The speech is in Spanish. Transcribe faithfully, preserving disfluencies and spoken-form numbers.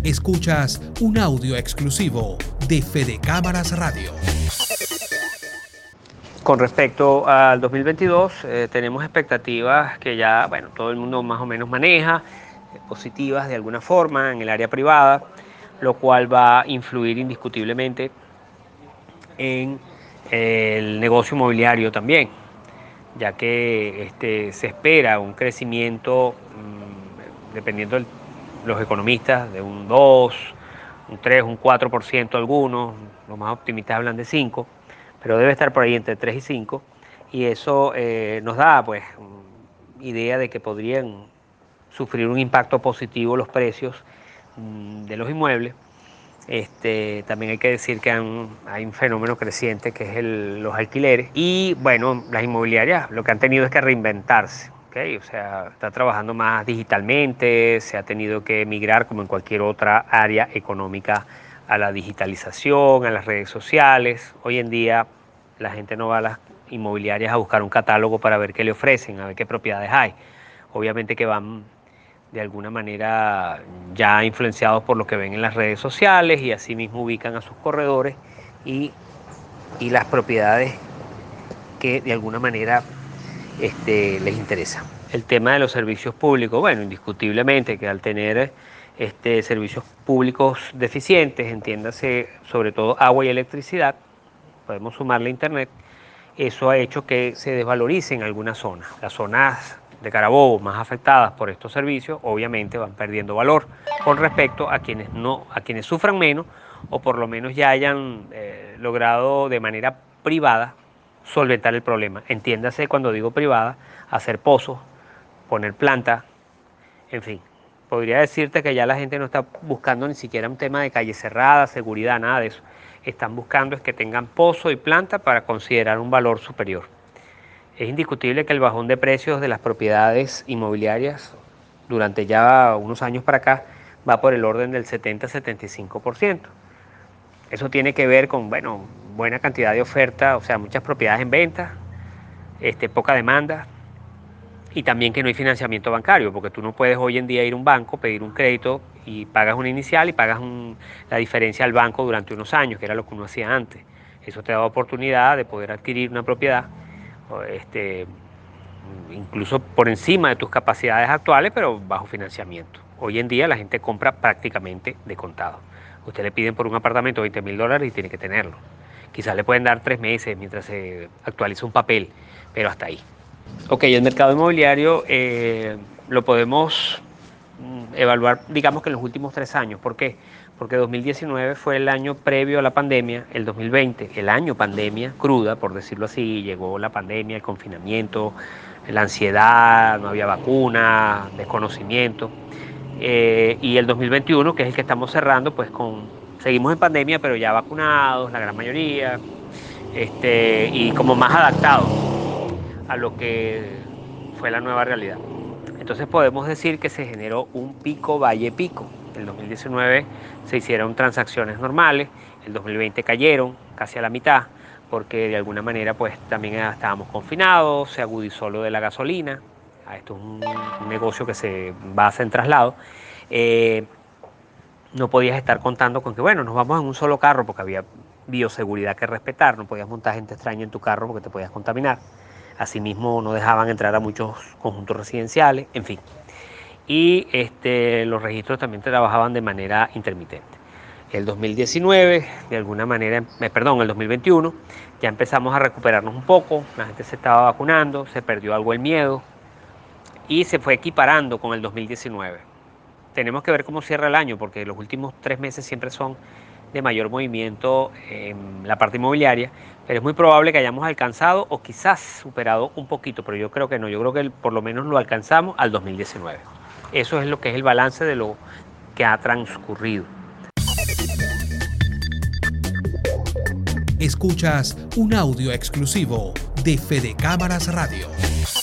Escuchas un audio exclusivo de Fede Cámaras Radio. Con respecto al dos mil veintidós, eh, tenemos expectativas que ya, bueno, todo el mundo más o menos maneja, eh, positivas de alguna forma en el área privada, lo cual va a influir indiscutiblemente en eh, el negocio inmobiliario también, ya que este, se espera un crecimiento, mmm, dependiendo de los economistas, de un dos, un tres, un cuatro por ciento algunos, los más optimistas hablan de cinco, pero debe estar por ahí entre tres y cinco, y eso eh, nos da pues idea de que podrían sufrir un impacto positivo los precios mmm, de los inmuebles. Este, también hay que decir que han, hay un fenómeno creciente que es el, los alquileres, y bueno, las inmobiliarias lo que han tenido es que reinventarse, ¿okay? O sea, está trabajando más digitalmente, se ha tenido que migrar como en cualquier otra área económica a la digitalización, a las redes sociales. Hoy en día la gente no va a las inmobiliarias a buscar un catálogo para ver qué le ofrecen, a ver qué propiedades hay. Obviamente que van de alguna manera ya influenciados por lo que ven en las redes sociales, y así mismo ubican a sus corredores y, y las propiedades que de alguna manera este, les interesa. El tema de los servicios públicos, bueno, indiscutiblemente que al tener este, servicios públicos deficientes, entiéndase sobre todo agua y electricidad, podemos sumarle internet, eso ha hecho que se desvaloricen algunas zonas. Las zonas de Carabobo más afectadas por estos servicios obviamente van perdiendo valor con respecto a quienes no, a quienes sufran menos, o por lo menos ya hayan eh, logrado de manera privada solventar el problema. Entiéndase, cuando digo privada, hacer pozos, poner planta, en fin. Podría decirte que ya la gente no está buscando ni siquiera un tema de calle cerrada, seguridad, nada de eso. Están buscando es que tengan pozo y planta para considerar un valor superior. Es indiscutible que el bajón de precios de las propiedades inmobiliarias durante ya unos años para acá va por el orden del setenta a setenta y cinco por ciento. Eso tiene que ver con, bueno, buena cantidad de oferta, o sea, muchas propiedades en venta, este, poca demanda, y también que no hay financiamiento bancario, porque tú no puedes hoy en día ir a un banco, pedir un crédito y pagas una inicial y pagas un, la diferencia al banco durante unos años, que era lo que uno hacía antes. Eso te da oportunidad de poder adquirir una propiedad, este, incluso por encima de tus capacidades actuales, pero bajo financiamiento. Hoy en día la gente compra prácticamente de contado. Usted le piden por un apartamento veinte mil dólares y tiene que tenerlo. Quizás le pueden dar tres meses mientras se actualiza un papel, pero hasta ahí. Ok, el mercado inmobiliario eh, lo podemos evaluar, digamos que en los últimos tres años. ¿Por qué? Porque dos mil diecinueve fue el año previo a la pandemia, el dos mil veinte, el año pandemia cruda, por decirlo así. Llegó la pandemia, el confinamiento, la ansiedad, no había vacuna, desconocimiento. Eh, y el dos mil veintiuno, que es el que estamos cerrando, pues con seguimos en pandemia, pero ya vacunados, la gran mayoría, este, y como más adaptados a lo que fue la nueva realidad. Entonces podemos decir que se generó un pico valle pico. El dos mil diecinueve se hicieron transacciones normales, el dos mil veinte cayeron casi a la mitad, porque de alguna manera pues también estábamos confinados, se agudizó lo de la gasolina. Esto es un, un negocio que se basa en traslado. Eh, no podías estar contando con que, bueno, nos vamos en un solo carro, porque había bioseguridad que respetar, no podías montar gente extraña en tu carro porque te podías contaminar. Asimismo, no dejaban entrar a muchos conjuntos residenciales, en fin. Y este, los registros también trabajaban de manera intermitente. El dos mil diecinueve, de alguna manera, eh, perdón, el dos mil veintiuno, ya empezamos a recuperarnos un poco, la gente se estaba vacunando, se perdió algo el miedo y se fue equiparando con el dos mil diecinueve. Tenemos que ver cómo cierra el año, porque los últimos tres meses siempre son de mayor movimiento en la parte inmobiliaria, pero es muy probable que hayamos alcanzado o quizás superado un poquito, pero yo creo que no, yo creo que por lo menos lo alcanzamos al dos mil diecinueve. Eso es lo que es el balance de lo que ha transcurrido. Escuchas un audio exclusivo de Fede Cámaras Radio.